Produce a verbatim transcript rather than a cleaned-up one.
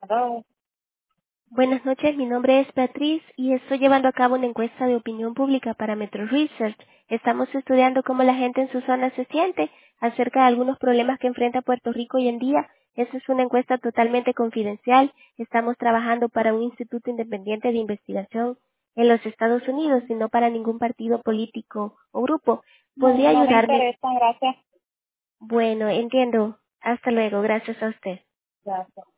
Hello. Buenas noches, mi nombre es Beatriz y estoy llevando a cabo una encuesta de opinión pública para Metro Research. Estamos estudiando cómo la gente en su zona se siente acerca de algunos problemas que enfrenta Puerto Rico hoy en día. Esta es una encuesta totalmente confidencial. Estamos trabajando para un instituto independiente de investigación en los Estados Unidos y no para ningún partido político o grupo. No, ¿Podría no me ayudarme? interesa, gracias. Bueno, entiendo. Hasta luego. Gracias a usted. Gracias.